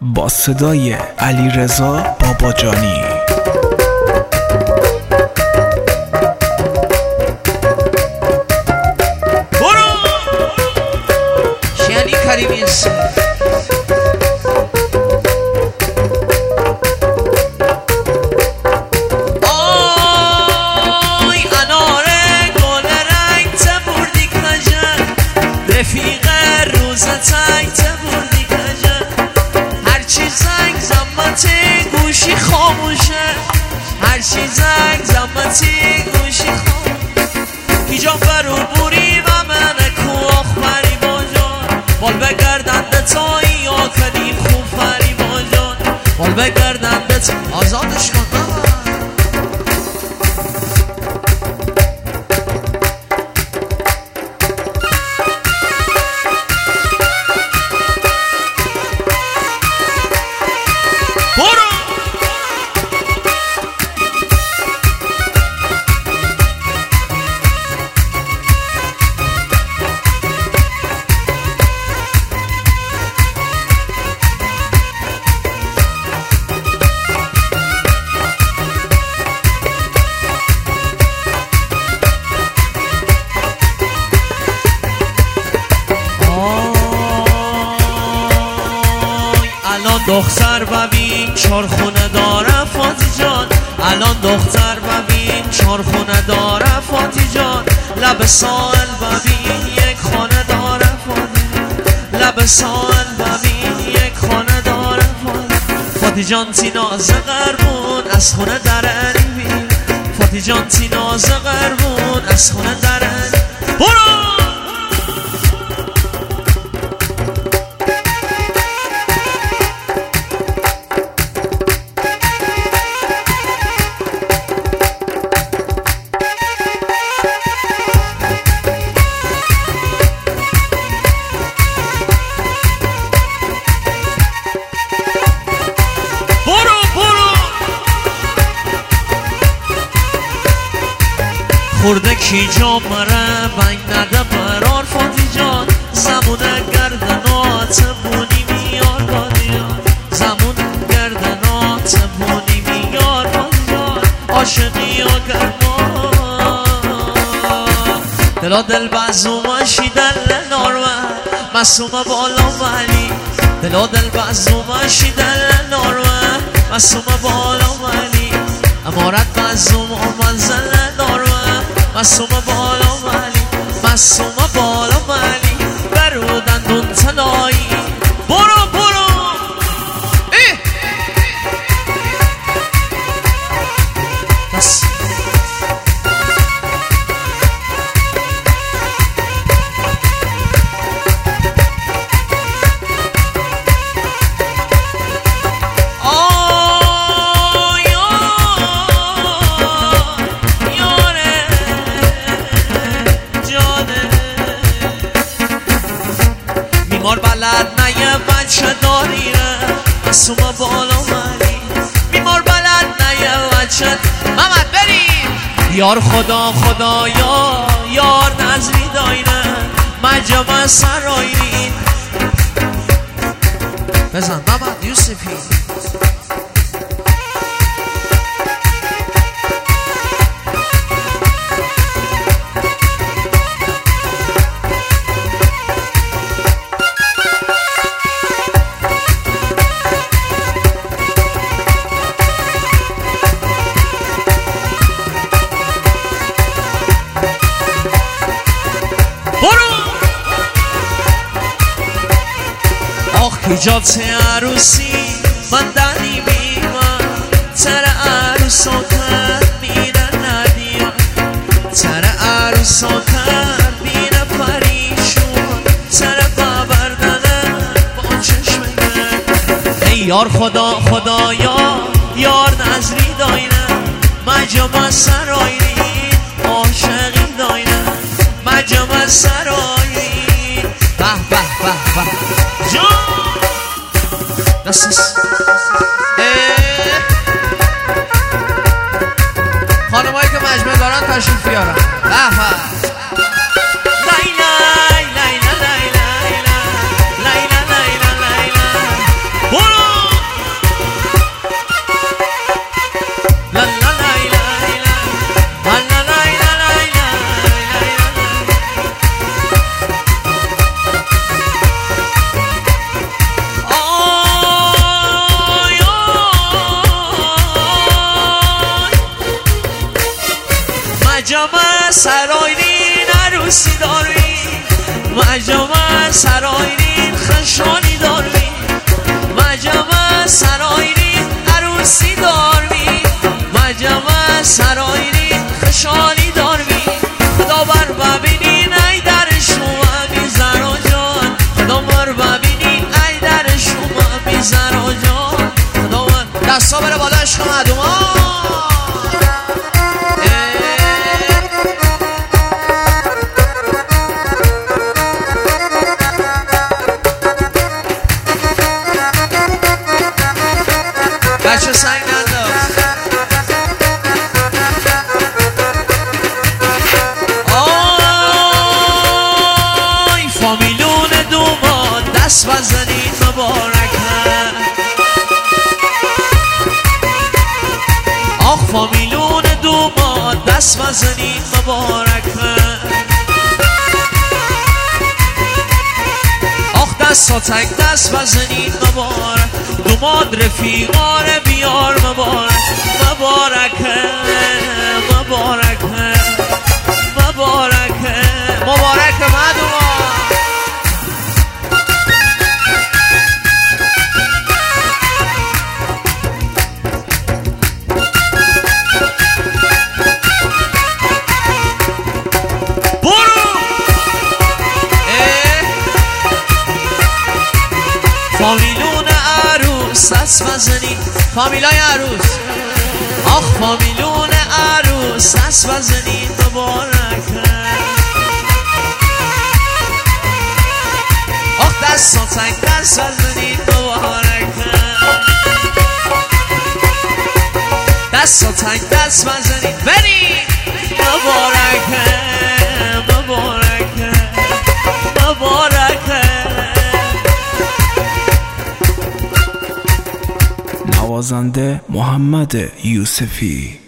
با صدای علیرضا باباجانی. برو شیانی کریمی است. آی اناره گل رنگ تبردی کجا رفیق روزت ای تبردی کجا هرچی زنگ زمتی گوشی خاموشه هرچی زنگ زمتی گوشی خاموشه هیجان برو بوری و من کوخ فری بانجان بال بگردند تایی یا کنیم خوب فری بانجان بال بگردند تا آزادش کن. دختر ببین چار خونه داره فاتی جان الان دختر ببین چار خونه داره فاتی جان لب ساحل ببین یک خانه داره فاتی لب ساحل ببین یک خانه داره فاتی جان تی ناز قربون از خونه درنی بین فاتی جان تی ناز قربون از خونه درنی برو خورده کی جا مره بنگ نده برار فاتی جان زمونه گردنات بونی میار فاتی جان زمون گردنات بونی میار فاتی جان عاشقی و گرما دلا دل بزومشی دل ناروه مسومه بالا ولی دلا دل بزومشی دل ناروه مسومه بالا ولی امارت بزوم و منزل ناروه مسوم بالا مالی مسوم بالا مالی برو دندون تلایی برو برو بس بیمار بلد نه بچه داریره مسوم بالا مالی بیمار بلد نه بچه محمد بریم یار خدا خدایا یار نظری دایره مجمع سرایرین بزن محمد یوسفی حجاب عروسی من دنی بیمار تر عروسا کرد میره ندیان تر عروسا کرد میره پریشون تر ببردنه با چشم گرد ای یار خدا خدایا یار نظری داینه مجمع سرایرین عاشقی داینه مجمع سرایرین به به به به جان نسیس خانمایی که مجمع دارن تشریف بیارن لیلا لیلا لیلا لیلا لیلا لیلا لیلا برو بچه سنگ ننداز. آی فامیلون دومان دست بزنین مبارکن. آخ فامیلون دومان دست بزنین مبارکن. آخ دست ها تک دست بزنین مبارک. دوماد رفیقان بیار مبارک. مبارکه مبارکه مبارکه مبارکه مدومان. فامیلون عروس دست بزنی. فامیلای عروس. آخ فامیلون عروس دست بزنی مبارکه. آخ دست ها تک دست بزنی مبارکه. دست ها تک دست بزنی بری مبارکه مبارکه مبارکه. نوازنده محمد یوسفی.